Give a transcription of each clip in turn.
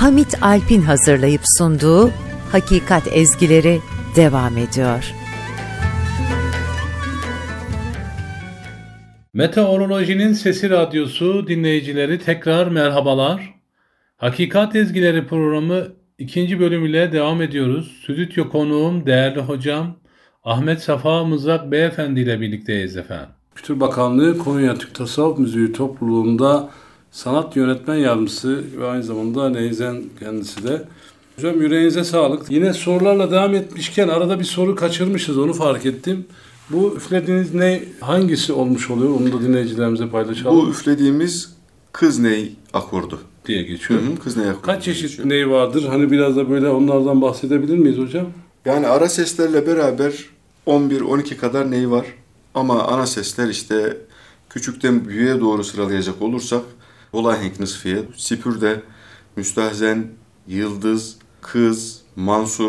Hamit Alp'in hazırlayıp sunduğu Hakikat Ezgileri devam ediyor. Meteorolojinin Sesi Radyosu dinleyicileri tekrar merhabalar. Hakikat Ezgileri programı 2. bölümüyle devam ediyoruz. Stüdyo konuğum değerli hocam Ahmet Safa Mızrak Beyefendi ile birlikteyiz efendim. Kültür Bakanlığı Konya Türk Tasavvuf Müziği Topluluğu'nda sanat yönetmen yardımcısı ve aynı zamanda neyzen kendisi de. Hocam yüreğinize sağlık. Yine sorularla devam etmişken arada bir soru kaçırmışız, onu fark ettim. Bu üflediğiniz ney hangisi olmuş oluyor? Onu da dinleyicilerimize paylaşalım. Bu üflediğimiz kız ney akordu diye geçiyor. Kız ney akordu. Kaç çeşit ney vardır? Hani biraz da böyle onlardan bahsedebilir miyiz hocam? Yani ara seslerle beraber 11-12 kadar ney var. Ama ana sesler işte küçükten büyüğe doğru sıralayacak olursak Bolahenk Nısfiye, Sipürde, Müstahzen, Yıldız, Kız, Mansur,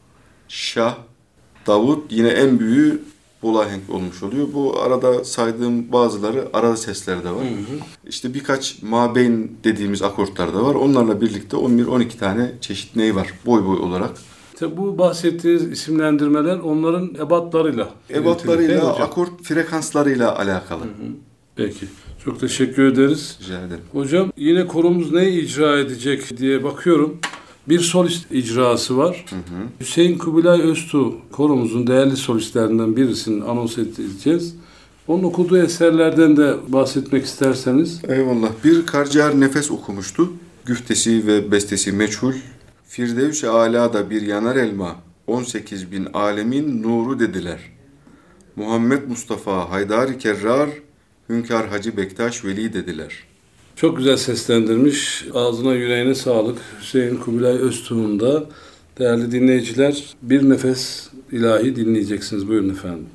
Şah, Davut, yine en büyüğü Bolahenk olmuş oluyor. Bu arada saydığım bazıları ara sesler de var. İşte birkaç mabeyn dediğimiz akortlar da var. Onlarla birlikte 11-12 tane çeşit ney var boy boy olarak. İşte bu bahsettiğiniz isimlendirmeler onların ebatlarıyla. Ebatlarıyla, akort frekanslarıyla alakalı. Peki. Çok teşekkür ederiz. Rica ederim. Hocam yine koromuz ne icra edecek diye bakıyorum. Bir solist icrası var. Hüseyin Kubilay Öztuğ koromuzun değerli solistlerinden birisini anons edeceğiz. Onun okuduğu eserlerden de bahsetmek isterseniz. Eyvallah. Bir Karciğer Nefes okumuştu. Güftesi ve bestesi meçhul. Firdevs-i Alâ'da bir yanar elma, 18 bin alemin nuru dediler. Muhammed Mustafa Haydar-ı Kerrar, Hünkâr Hacı Bektaş Veli dediler. Çok güzel seslendirmiş. Ağzına yüreğine sağlık. Hüseyin Kubilay Öztuğ'un da değerli dinleyiciler bir nefes ilahi dinleyeceksiniz. Buyurun efendim.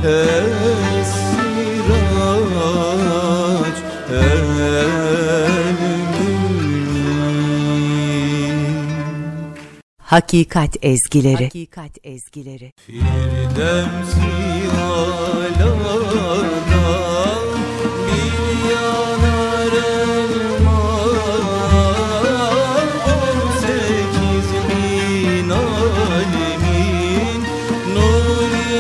esiraç Hakikat ezgileri. Hakikat ezgileri. Firdevsi alada bir yanar elma 18 bin alemin nuri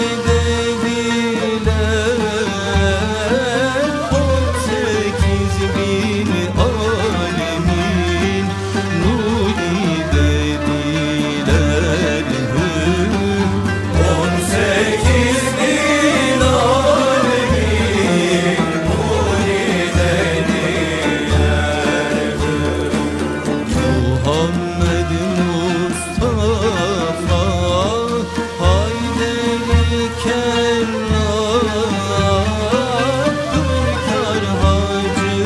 dediler 18 bin alemin nuri dediler 18 bin alemin nuri dediler Muhammed Mustafa Hayderi Kerram Hürkar Hacı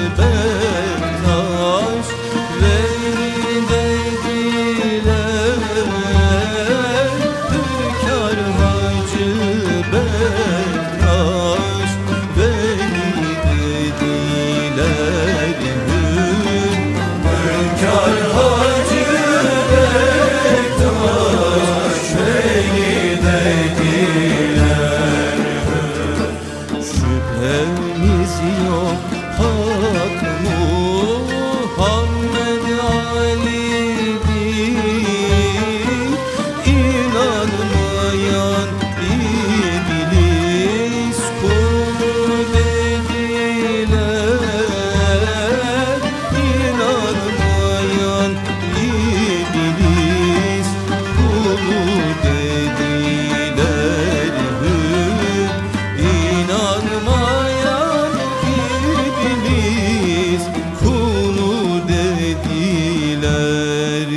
Bektaş Veli dediler Hürkar Hacı Bektaş Veli dediler Hürkar Hacı Bektaş Veli dediler Şüphemiz yok Hak Muhammed Ali'dir İnanmayan iblis kulu dediler İnanmayan iblis kulu dediler İnanmayan iblis kulu dediler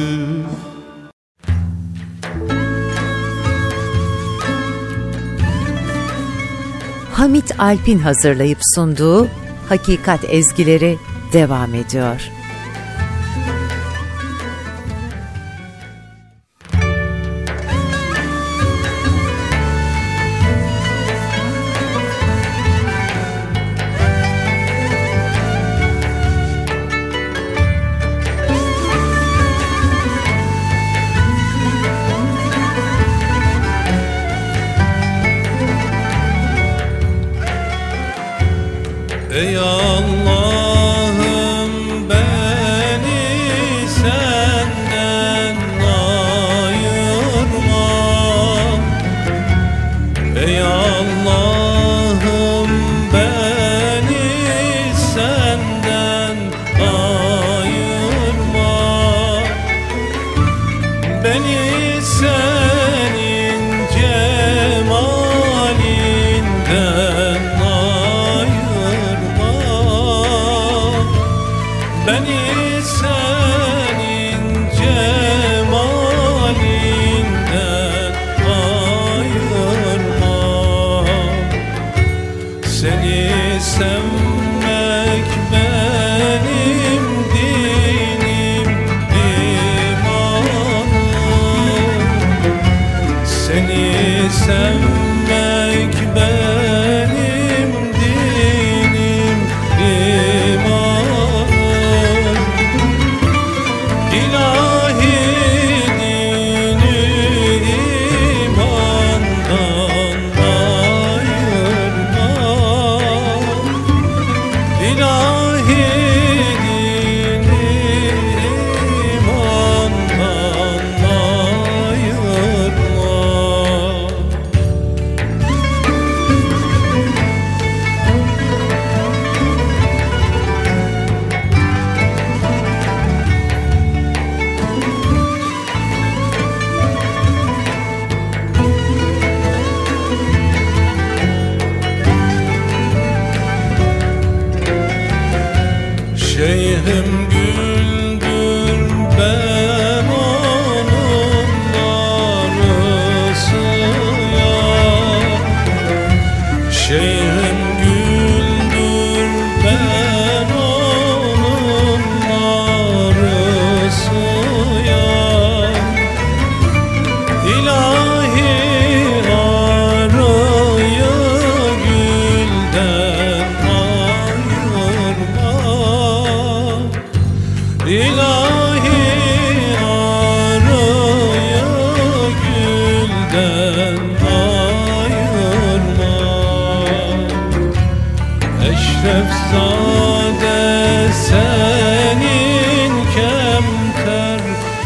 Hamit Alp'in hazırlayıp sunduğu Hakikat ezgileri devam ediyor. Ey Allah'ım beni senden ayırma Ey Allah'ım beni senden ayırma Beni senin cemalinden ayırma Beni senin cemalinden ayırma Eşrefzade senin kemter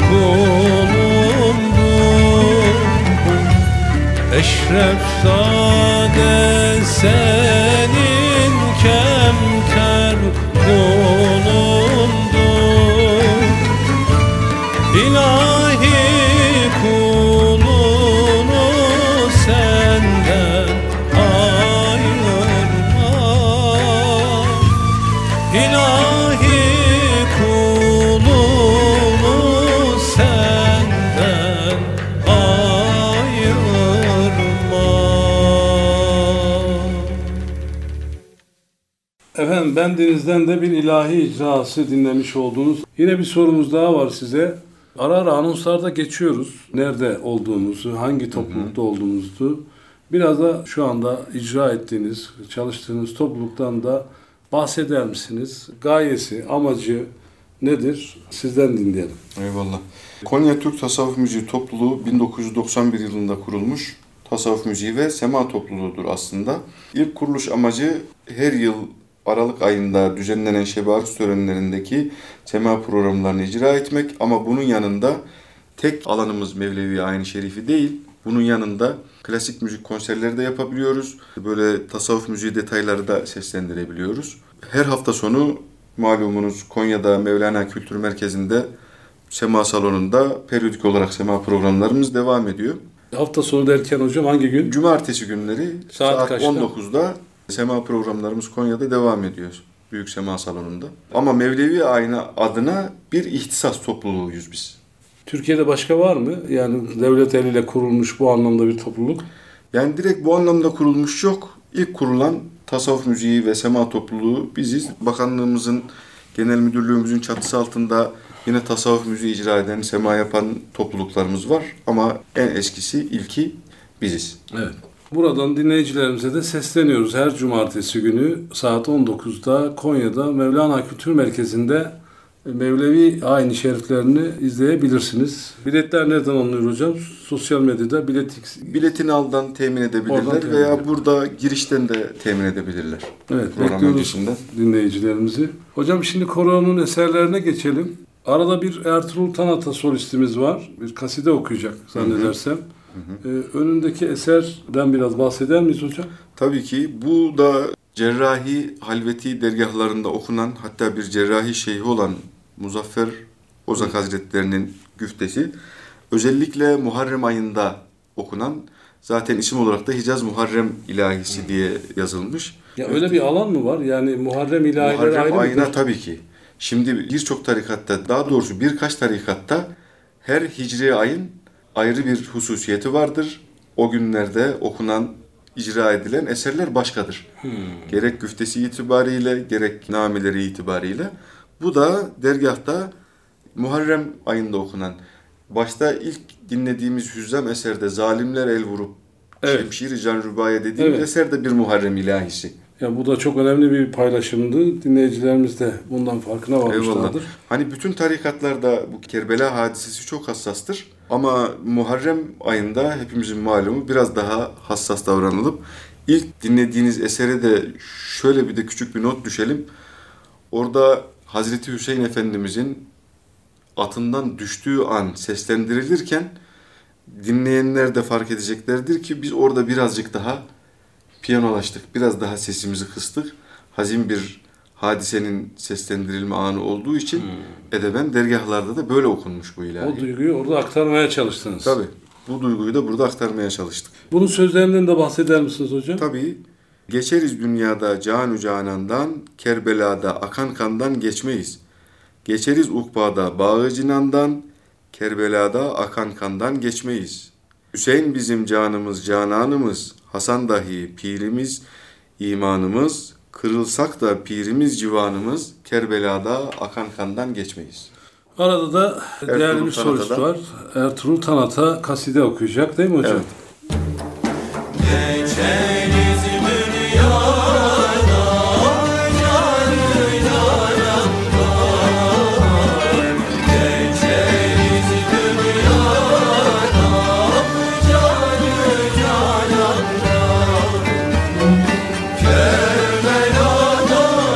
kulundur. Eşrefzade senin kemter kulundur. İlahi kulunu senden ayırma. İlahi kulunu senden ayırma. Efendim bendenizden de bir ilahi icrası dinlemiş oldunuz. Yine bir sorumuz daha var size. Ara ara anonslarda geçiyoruz. Nerede olduğumuzu, hangi toplulukta olduğumuzu. Biraz da şu anda icra ettiğiniz, çalıştığınız topluluktan da bahseder misiniz? Gayesi, amacı nedir? Sizden dinleyelim. Eyvallah. Konya Türk Tasavvuf Müziği Topluluğu 1991 yılında kurulmuş tasavvuf müziği ve sema topluluğudur aslında. İlk kuruluş amacı her yıl Aralık ayında düzenlenen Şeb-i Aruz törenlerindeki sema programlarını icra etmek, ama bunun yanında tek alanımız Mevlevi Ayin-i Şerifi değil, bunun yanında klasik müzik konserleri de yapabiliyoruz. Böyle tasavvuf müziği detayları da seslendirebiliyoruz. Her hafta sonu malumunuz Konya'da Mevlana Kültür Merkezi'nde sema salonunda periyodik olarak sema programlarımız devam ediyor. Hafta sonu derken hocam hangi gün? Cumartesi günleri saat kaçta? 19'da sema programlarımız Konya'da devam ediyor. Büyük Sema Salonu'nda. Ama Mevlevi Ayna adına bir ihtisas topluluğuyuz biz. Türkiye'de başka var mı? Yani devlet eliyle kurulmuş bu anlamda bir topluluk. Yani direkt bu anlamda kurulmuş yok. İlk kurulan tasavvuf müziği ve sema topluluğu biziz. Bakanlığımızın, genel müdürlüğümüzün çatısı altında yine tasavvuf müziği icra eden, sema yapan topluluklarımız var. Ama en eskisi, ilki biziz. Evet. Buradan dinleyicilerimize de sesleniyoruz. Her cumartesi günü saat 19'da Konya'da Mevlana Kültür Merkezi'nde Mevlevi Ayin-i Şeriflerini izleyebilirsiniz. Biletler nereden alınıyor hocam? Sosyal medyada Biletini aldan temin edebilirler veya burada girişten de temin edebilirler. Evet, program bekliyoruz öncesinde dinleyicilerimizi. Hocam şimdi koronun eserlerine geçelim. Arada bir Ertuğrul Tanata solistimiz var. Bir kaside okuyacak zannedersem. Önündeki eserden biraz bahseder miyiz hocam? Tabii ki bu da cerrahi halveti dergahlarında okunan, hatta bir cerrahi şeyhi olan Muzaffer Ozak Hazretlerinin güftesi. Özellikle Muharrem ayında okunan, zaten isim olarak da Hicaz Muharrem ilahisi diye yazılmış. Ya öyle bir alan mı var? Yani Muharrem ilahileri ayrı Muharrem ayına mıdır? tabii ki. Şimdi birçok tarikatta, daha doğrusu birkaç tarikatta her hicri ayın ayrı bir hususiyeti vardır. O günlerde okunan, icra edilen eserler başkadır. Gerek güftesi itibariyle, gerek nameleri itibariyle. Bu da dergahta Muharrem ayında okunan, başta ilk dinlediğimiz hüzzam eserde Zalimler el vurup Şemşir-i Can Rübaya dediğimiz eser de bir Muharrem ilahisi. Ya bu da çok önemli bir paylaşımdı. Dinleyicilerimiz de bundan farkına varmışlardır. Eyvallah. Hani bütün tarikatlarda bu Kerbela hadisesi çok hassastır. Ama Muharrem ayında hepimizin malumu biraz daha hassas davranılıp ilk dinlediğiniz esere de şöyle bir de küçük bir not düşelim. Orada Hazreti Hüseyin Efendimizin atından düştüğü an seslendirilirken dinleyenler de fark edeceklerdir ki biz orada birazcık daha piyanolaştık, biraz daha sesimizi kıstık. Hazin bir hadisenin seslendirilme anı olduğu için edeben dergahlarda da böyle okunmuş bu ilahi. O duyguyu orada aktarmaya çalıştınız. Tabii. Bu duyguyu da burada aktarmaya çalıştık. Bunun sözlerinden de bahseder misiniz hocam? Tabii. Geçeriz dünyada canu canandan, Kerbela'da akan kandan geçmeyiz. Geçeriz ukbada bağı cinandan, Kerbela'da akan kandan geçmeyiz. Hüseyin bizim canımız, cananımız, Hasan dahi pirimiz, imanımız, kırılsak da pirimiz civanımız, Kerbela'da akan kandan geçmeyiz. Arada da Ertuğrul değerli bir solist Tanata'dan. var. Ertuğrul Tanata kaside okuyacak değil mi hocam? Evet. Geçeriz dünyada canı canandan. Geçeriz dünyada canı canandan. Kerbela'da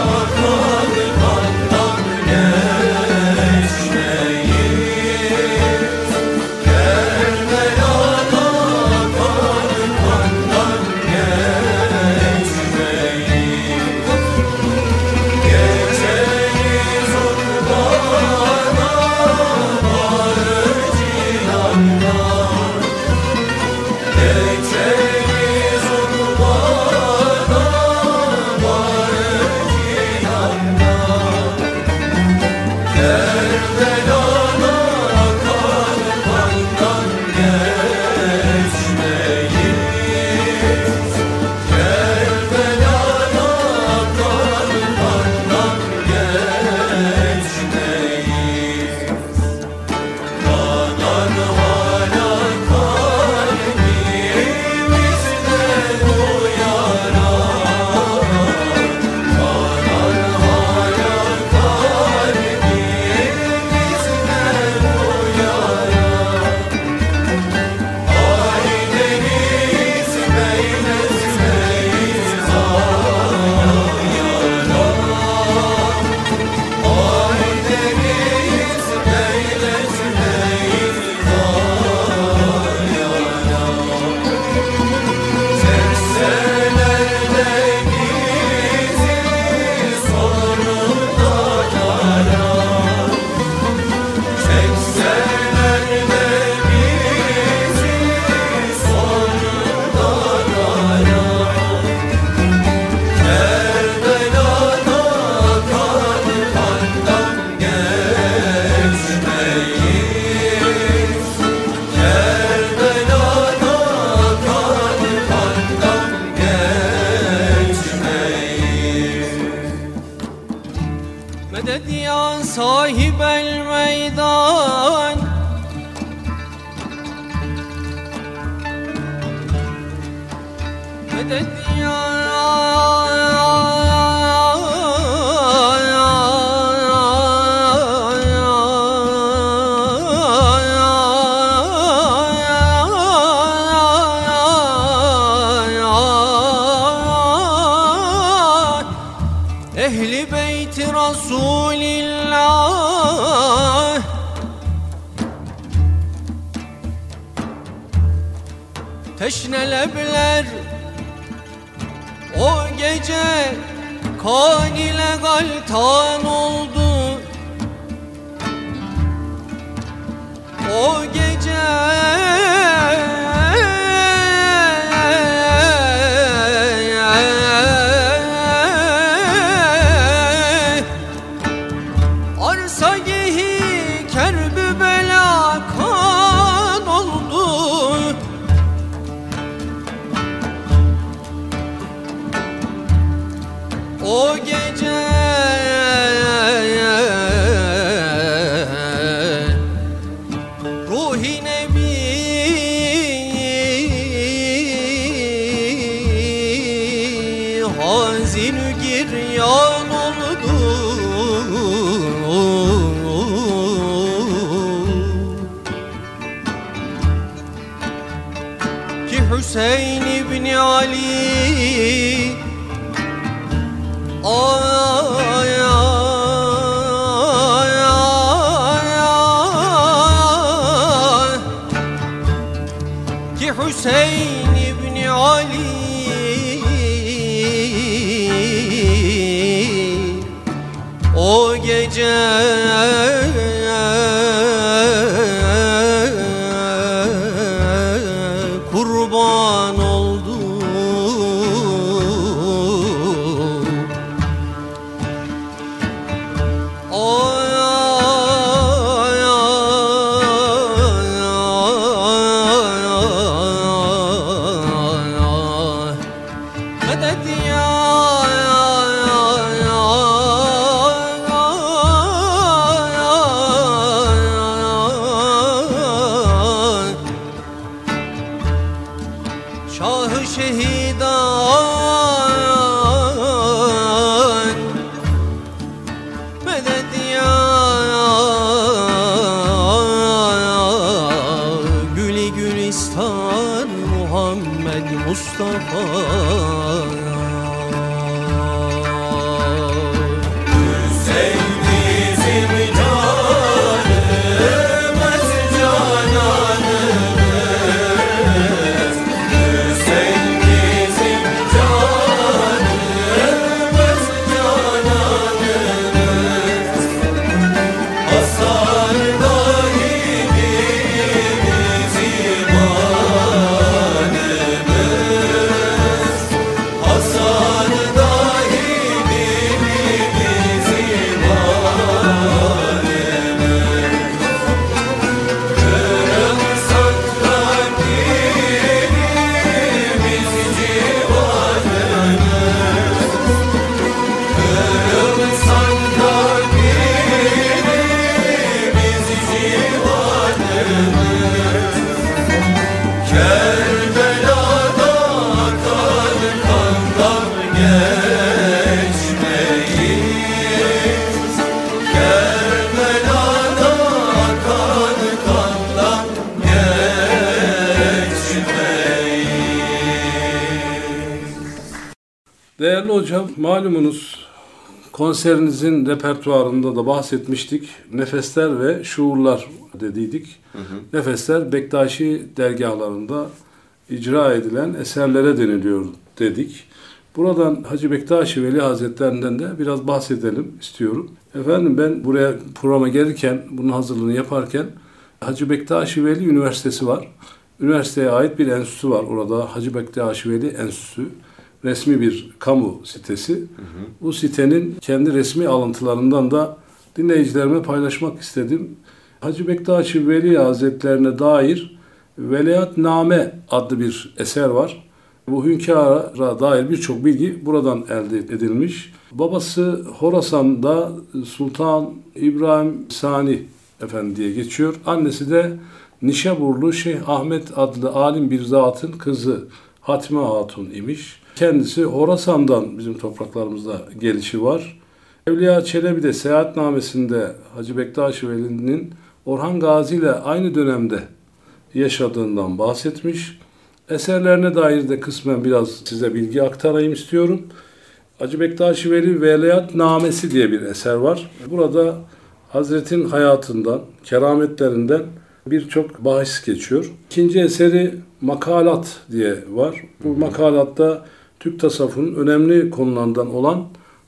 sahibel meydan medet ya Ehli beyti Resulillah Teşnelebler o gece kan ile galtan oldu O gece arsa gehi kerbü bela kan oldu O gece Ruh-i Nebi hazin-ü giryan oldu Ki Hüseyin İbni Ali ay Ki Hüseyin İbni Ali o gece kurban oldu medet ya Şah-ı şehidan medet ya Gülü gülistan Muhammed Mustafa Hüseyin bizim canımız cananımız Hüseyin bizim canımız cananımız Hasan dahi bizim imanımız Hasan dahi bizim imanımız Kırılsak kalbimiz civanımız Kırılsak kalbimiz civanımız Kerbela'da kan kandan geçmeyiz Kerbela'da kan kandan geçmeyiz Değerli hocam, malumunuz konserinizin repertuarında da bahsetmiştik. Nefesler ve şuurlar dediydik. Nefesler Bektaşi dergahlarında icra edilen eserlere deniliyor dedik. Buradan Hacı Bektaşi Veli Hazretlerinden de biraz bahsedelim istiyorum. Efendim ben buraya programa gelirken, bunun hazırlığını yaparken Hacı Bektaşi Veli Üniversitesi var. Üniversiteye ait bir enstitüsü var orada. Hacı Bektaşi Veli Enstitüsü. Resmi bir kamu sitesi. Bu sitenin kendi resmi alıntılarından da dinleyicilerime paylaşmak istedim. Hacı Bektaşi Veli Hazretlerine dair Veliahtname adlı bir eser var. Bu hünkâra dair birçok bilgi buradan elde edilmiş. Babası Horasan'da Sultan İbrahim Sani Efendi diye geçiyor. Annesi de Nişaburlu Şeyh Ahmet adlı alim bir zatın kızı Hatime Hatun imiş. Kendisi Horasan'dan bizim topraklarımızda gelişi var. Evliya Çelebi de seyahatnamesinde Hacı Bektaş Veli'nin Orhan Gazi ile aynı dönemde yaşadığından bahsetmiş. Eserlerine dair de kısmen biraz size bilgi aktarayım istiyorum. Hacı Bektaş Veli Velayetnamesi diye bir eser var. Burada Hazret'in hayatından, kerametlerinden birçok bahis geçiyor. İkinci eseri Makalat diye var. Bu makalatta Türk tasavvufunun önemli konularından olan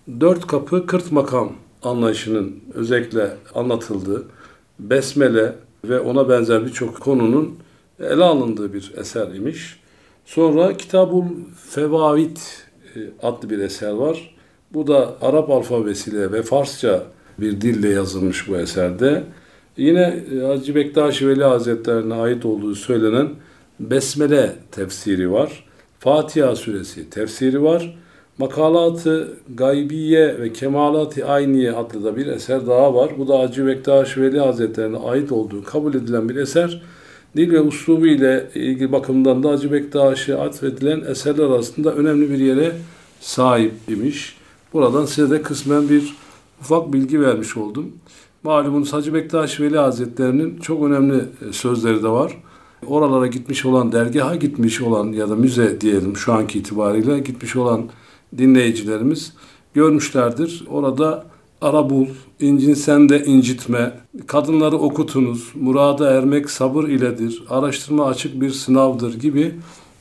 4 kapı 40 makam anlayışının özellikle anlatıldığı, besmele ve ona benzer birçok konunun ele alındığı bir eser imiş. Sonra Kitabul Fevaid adlı bir eser var. Bu da Arap alfabesiyle ve Farsça bir dille yazılmış bu eserde. Yine Hacı Bektaş Veli Hazretlerine ait olduğu söylenen Besmele tefsiri var. Fatiha suresi tefsiri var. Makalat-ı Gaybiye ve Kemalat-ı Ayniye adlı da bir eser daha var. Bu da Hacı Bektaş Veli Hazretlerine ait olduğu kabul edilen bir eser. Dil ve uslubu ile ilgili bakımdan da Hacı Bektaş'a atfedilen eserler arasında önemli bir yere sahip imiş. Buradan size de kısmen bir ufak bilgi vermiş oldum. Malumunuz Hacı Bektaş Veli Hazretlerinin çok önemli sözleri de var. Oralara gitmiş olan, dergaha gitmiş olan ya da müze diyelim şu anki itibariyle gitmiş olan dinleyicilerimiz görmüşlerdir. Orada ara bul, incinsen de incitme, kadınları okutunuz, murada ermek sabır iledir, araştırma açık bir sınavdır gibi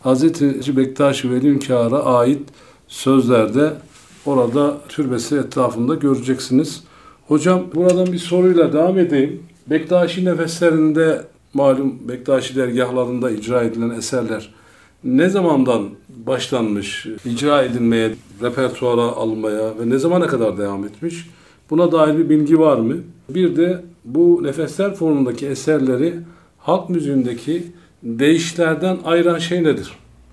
Hz. Bektaş Veli Hünkâr'a ait sözlerde orada türbesi etrafında göreceksiniz. Hocam buradan bir soruyla devam edeyim. Bektaşi nefeslerinde malum Bektaşi dergahlarında icra edilen eserler ne zamandan başlanmış icra edilmeye, repertuara alınmaya ve ne zamana kadar devam etmiş? Buna dair bir bilgi var mı? Bir de bu nefesler formundaki eserleri halk müziğindeki deyişlerden ayıran şey nedir?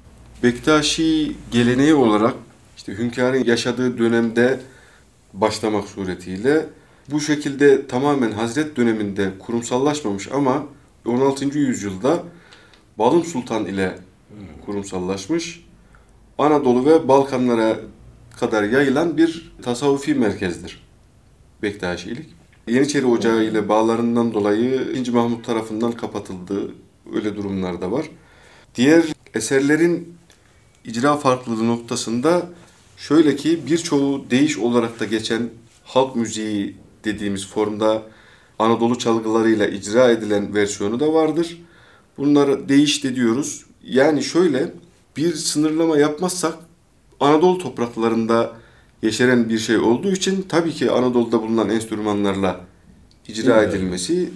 Bektaşi geleneği olarak işte hünkârın yaşadığı dönemde başlamak suretiyle bu şekilde tamamen Hazret döneminde kurumsallaşmamış ama 16. yüzyılda Balım Sultan ile kurumsallaşmış. Anadolu ve Balkanlara kadar yayılan bir tasavvufi merkezdir Bektaşilik. Yeniçeri Ocağı ile bağlarından dolayı 2. Mahmut tarafından kapatıldığı öyle durumlar da var. Diğer eserlerin icra farklılığı noktasında şöyle ki birçoğu deyiş olarak da geçen halk müziği dediğimiz formda Anadolu çalgılarıyla icra edilen versiyonu da vardır. Bunlara deyiş de diyoruz. Yani şöyle bir sınırlama yapmazsak Anadolu topraklarında yeşeren bir şey olduğu için tabii ki Anadolu'da bulunan enstrümanlarla icra edilmesi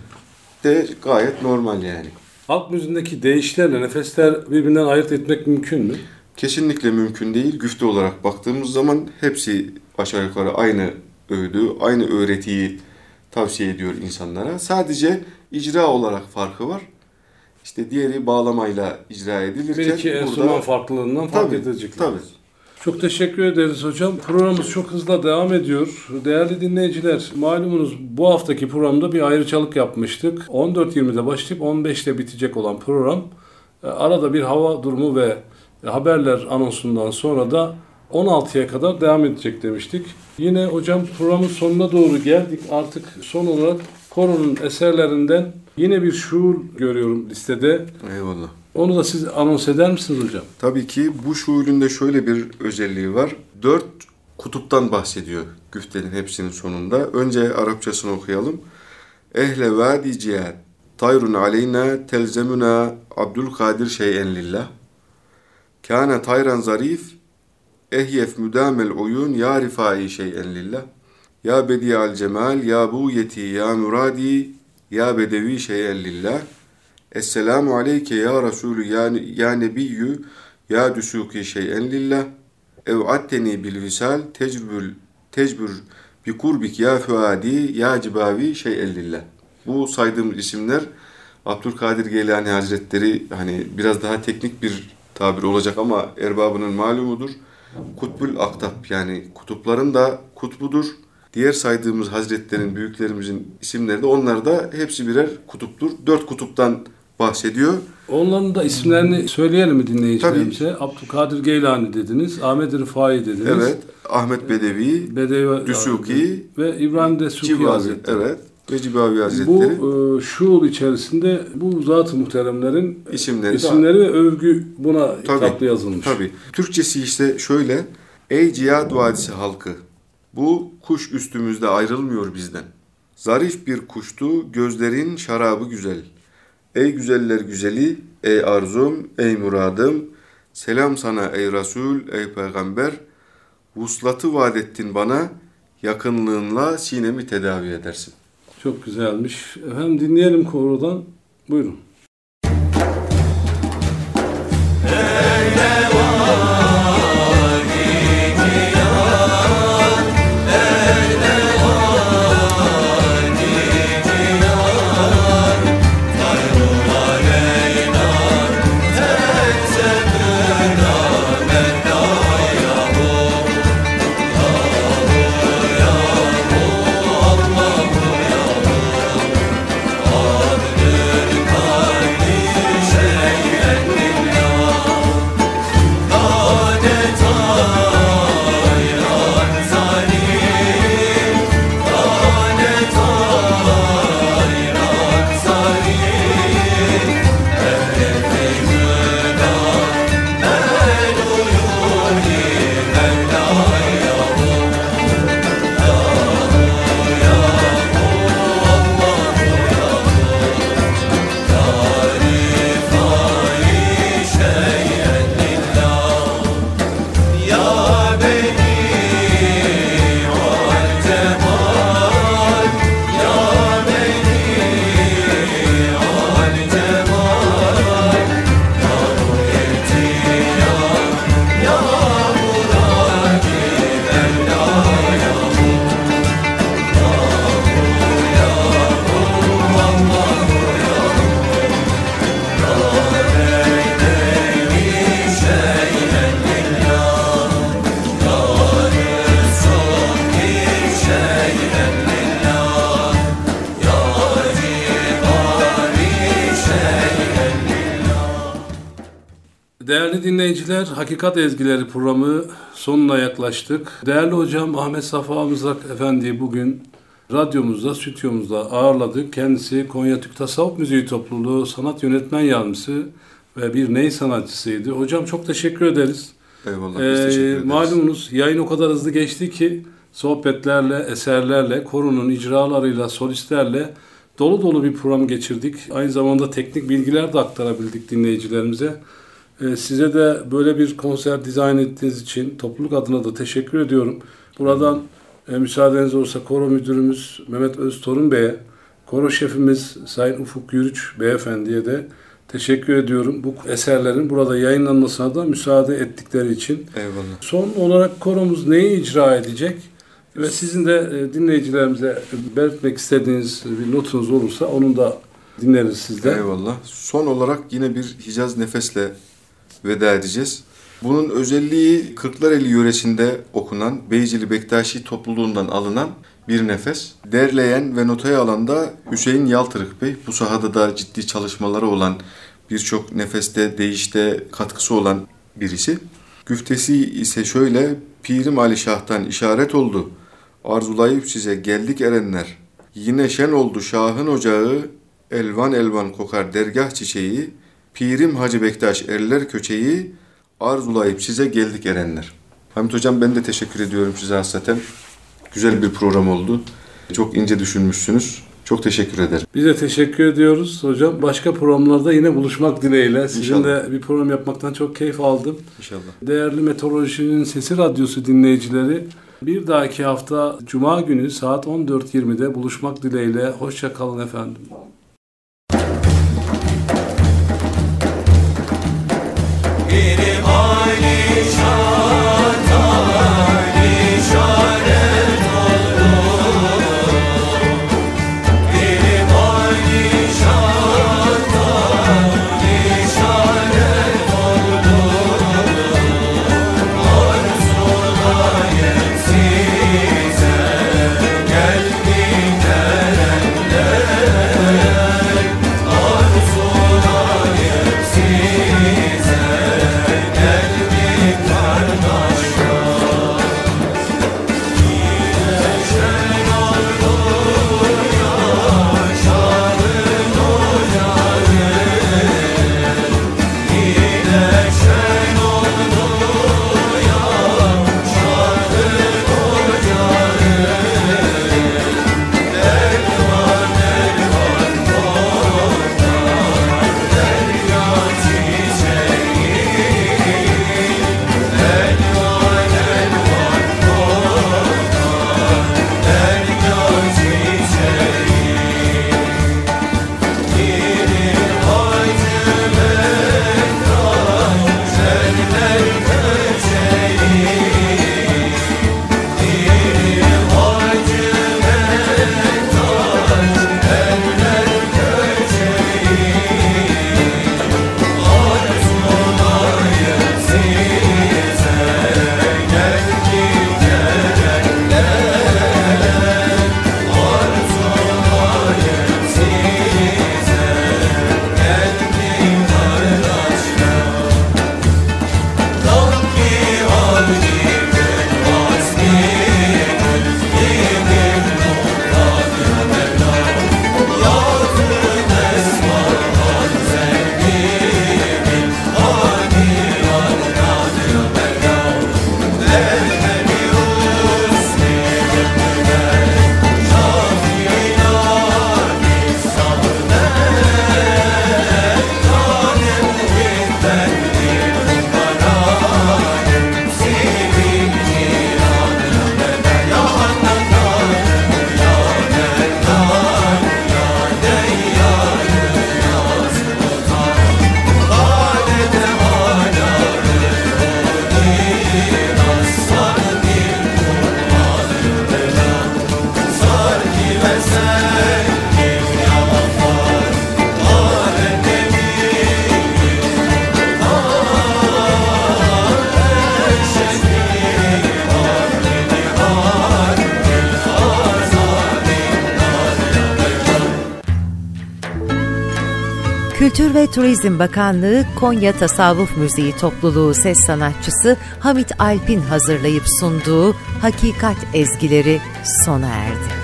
de gayet normal yani. Halk müziğindeki deyişlerle nefesler birbirinden ayırt etmek mümkün mü? Kesinlikle mümkün değil. Güfte olarak baktığımız zaman hepsi aşağı yukarı aynı öğüdü, aynı öğretiyi tavsiye ediyor insanlara. Sadece icra olarak farkı var. İşte diğeri bağlamayla icra edilirken Bir iki enstrüman farklılığından fark edecekler. Tabii. Çok teşekkür ederiz hocam. Programımız çok hızla devam ediyor. Değerli dinleyiciler, malumunuz bu haftaki programda bir ayrıcalık yapmıştık. 14.20'de başlayıp 15'te bitecek olan program. Arada bir hava durumu ve haberler anonsundan sonra da 16'ya kadar devam edecek demiştik. Yine hocam programın sonuna doğru geldik. Artık son olarak Koro'nun eserlerinden yine bir şuur görüyorum listede. Eyvallah. Onu da siz anons eder misiniz hocam? Tabii ki bu şuurunda şöyle bir özelliği var. 4 kutuptan bahsediyor güftenin hepsinin sonunda. Önce Arapçasını okuyalım. Ehle vadi cihat tayrun aleyna telzemuna Abdülkadir şeyen lillah. Kâne tayran zarif ehyef müdamel uyun ya rifai şeyen lillah. Ya bedi'al cemal ya buyeti ya muradi ya bedevi şeyen lillah. Esselamu aleyke ya Resulü ya Nebiyyü ya düsuki şeyen lillah. Ev'atteni bil visal tecbür bi kurbik ya fuadi ya cibavi şeyen lillah. Bu saydığım isimler Abdülkadir Geylani Hazretleri hani biraz daha teknik bir tabir olacak ama erbabının malumudur. Kutbul Aktap, yani kutupların da kutbudur. Diğer saydığımız hazretlerin, büyüklerimizin isimleri de, onlar da hepsi birer kutuptur. 4 kutuptan bahsediyor. Onların da isimlerini söyleyelim mi dinleyicilerimize? Abdülkadir Geylani dediniz, Ahmet Rıfai dediniz. Evet, Ahmet Bedevi, Düsuki ve İbrahim Desuki Civavi, Hazretleri. evet, ve Civavi Hazretleri. Bu şuur içerisinde bu zat-ı muhteremlerin isimleri ve övgü buna hitaplı yazılmış. Tabii. Türkçesi işte şöyle: Ey Cihad Vadisi halkı, bu kuş üstümüzde ayrılmıyor bizden. Zarif bir kuştu, gözlerin şarabı güzel. Ey güzeller güzeli, ey arzum, ey muradım, selam sana ey Resul, ey Peygamber, vuslatı vaat ettin bana, yakınlığınla sinemi tedavi edersin. Çok güzelmiş. Efendim dinleyelim korodan. Buyurun. Değerli dinleyiciler, Hakikat Ezgileri programı sonuna yaklaştık. Değerli hocam Ahmet Safa Mızrak Efendi'yi bugün radyomuzda, stüdyomuzda ağırladık. Kendisi Konya Türk Tasavvuf Müziği Topluluğu Sanat Yönetmen Yardımcısı ve bir ney sanatçısıydı. Hocam çok teşekkür ederiz. Eyvallah, biz teşekkür ederiz. Malumunuz yayın o kadar hızlı geçti ki sohbetlerle, eserlerle, koronun icralarıyla, solistlerle dolu dolu bir program geçirdik. Aynı zamanda teknik bilgiler de aktarabildik dinleyicilerimize. Size de böyle bir konser dizayn ettiğiniz için topluluk adına da teşekkür ediyorum. Buradan müsaadeniz olursa koro müdürümüz Mehmet Öztorun Bey'e, koro şefimiz Sayın Ufuk Yürüç Beyefendi'ye de teşekkür ediyorum. Bu eserlerin burada yayınlanmasına da müsaade ettikleri için. Eyvallah. Son olarak koromuz neyi icra edecek? Ve sizin de dinleyicilerimize belirtmek istediğiniz bir notunuz olursa onu da dinleriz sizden. Eyvallah. Son olarak yine bir Hicaz nefesle veda edeceğiz. Bunun özelliği Kırklareli yöresinde okunan Beycili Bektaşi topluluğundan alınan bir nefes. Derleyen ve notaya alan da Hüseyin Yaltırık Bey. Bu sahada da ciddi çalışmaları olan, birçok nefeste, değişte katkısı olan birisi. Güftesi ise şöyle: Pirim Ali Şah'tan işaret oldu, arzulayıp size geldik erenler. Yine şen oldu Şah'ın ocağı, elvan elvan kokar dergah çiçeği. Pirim Hacı Bektaş erler köçeği, arzulayıp size geldik erenler. Hamit Hocam, ben de teşekkür ediyorum size hasreten. Güzel bir program oldu. Çok ince düşünmüşsünüz. Çok teşekkür ederim. Biz de teşekkür ediyoruz hocam. Başka programlarda yine buluşmak dileğiyle. Sizinle bir program yapmaktan çok keyif aldım. İnşallah. Değerli Meteorolojinin Sesi Radyosu dinleyicileri, bir dahaki hafta Cuma günü saat 14.20'de buluşmak dileğiyle. Hoşça kalın efendim. Pirim Ali Şah'tan işaret oldu. Pirim Ali Şah'tan işaret oldu. Kültür ve Turizm Bakanlığı Konya Tasavvuf Müziği Topluluğu ses sanatçısı Hamit Alp'in hazırlayıp sunduğu Hakikat Ezgileri sona erdi.